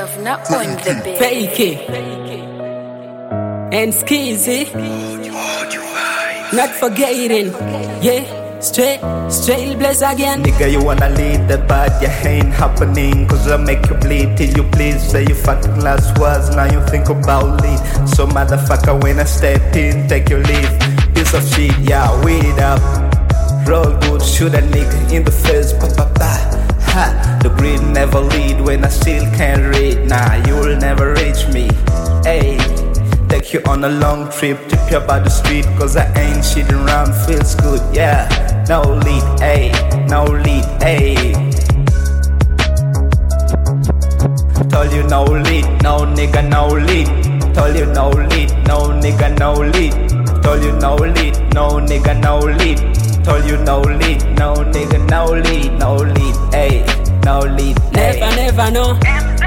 Governor on the bed. Fake it. And Skizzy. Not forgetting. Yeah. Straight blaze again. Nigga, you wanna lead the bad, you ain't happening. Cause I make you bleed till you please. Say you fucking last words, now you think about lead. So motherfucker, when I step in, take your leave. Piece of shit, yeah, weed up. Roll good, shoot a nigga in the face, pa pa pa. Ha, the greed never lead when I still can't read. Nah, you'll never reach me. Ayy, take you on a long trip, tip you about the street. Cause I ain't shitting around, feels good, yeah. No lead, ayy, no lead, ayy. Told you no lead, no nigga, no lead. Told you no lead, no nigga, no lead. Told you no lead, no nigga, no lead. Told you no lead, no nigga, no lead, no lead, ayy, no lead, ayy. Never know.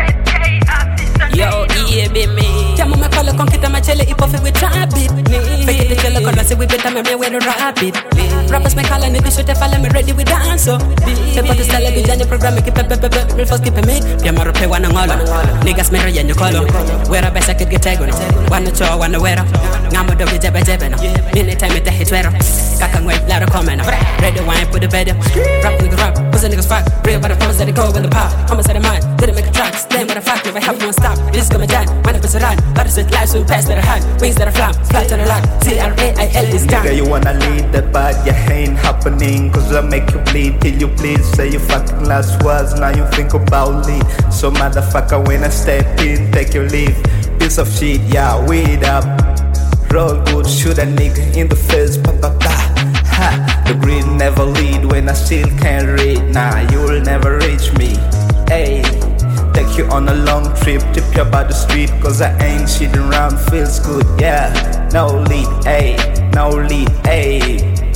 Yo, yeah, be me. Tell me call con kita machele hip hop with trap beat. Fake it tell con say we better me where to rap it. Rappers me call and they shoot follow me ready with dance so. Te put style like jani program keep real fast keep me. Pia maro pe wana ngolo. Niggas me raya nyukolo. Where a best I could get tago. Wanna cho wanna wear. Ngamo do jebe jebe no. Anytime it hit wero. Kakang wait louder comment. Ready wine put the bed. Rap niggas rap. What's a niggas fuck? Real but the promise that they go with the pop. Promise that the mind. Didn't make a track. Stand with the fact never have no stop. This is coming down, when it was a run. Others with lives who pass that are hard. Wings that are flam, flat on the line. C-R-A-I-L is done. Nigga, you wanna lead the bad, you ain't happening. Cause I make you bleed till you please. Say you fucking last words, now you think about lead. So motherfucker, when I step in, take your leave. Piece of shit, yeah, weed up. Roll good, shoot a nigga in the face, pa pa pa. Ha, the greed never lead when I still can't read. Nah, you'll never reach me. Ayy, take you on a long trip, tip you about the street. Cause I ain't shitting around, feels good, yeah. No lead, ayy, no lead, ayy.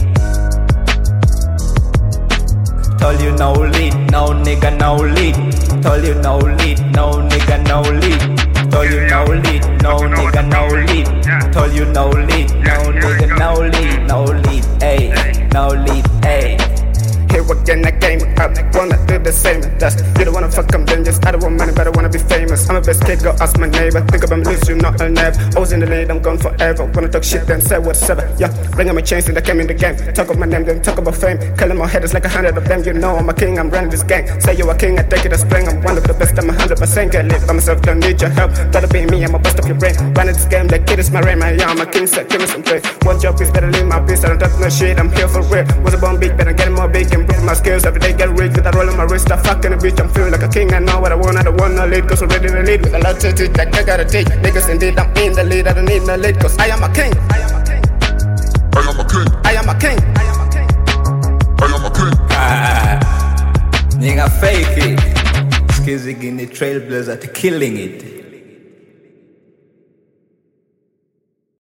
Told you no lead, no nigga, no lead. Told you no lead, no nigga, no lead. Told you no lead, no nigga, no lead. Told you no lead, no nigga, no lead, no lead, ayy, no lead, ayy. Here again, I came up, wanna do the same. Just you don't wanna fuck, I'm dangerous. I don't want money, but I wanna be famous. I'm a best kid, go ask my neighbor. Think about me, lose you, not I'll never. Always in the lead, I'm gone forever. Wanna talk shit, then say whatever. Yeah, bring on my chains, and I came in the game. Talk of my name, then talk about fame. Killing my head is like 100 of them. You know I'm a king, I'm running this gang. Say you're a king, I take it as spring. I'm one of the best, I'm 100%. Can't live by myself, don't need your help. Gotta be me, I'ma bust up your brain. Running this game, that kid is my rain. Yeah, I'm a king, so give me some praise. One job is better leave my peace. I don't talk no shit, I'm here for real. Was a bomb big, but I'm getting more big. Improving my skills every day. Get rich with a roll on my wrist, I fucking a bitch. I'm feeling like a king, I know what I want, I don't want no lead. Cause I'm ready to lead with a lot to teach, like I gotta teach. Niggas indeed, I'm in the lead, I don't need no lead. Cause I am a king. I am a king. I am a king. I am a king. I am a king. I am a king. Ah, nigga fake it. Skizzy in the trailblazer, killing it.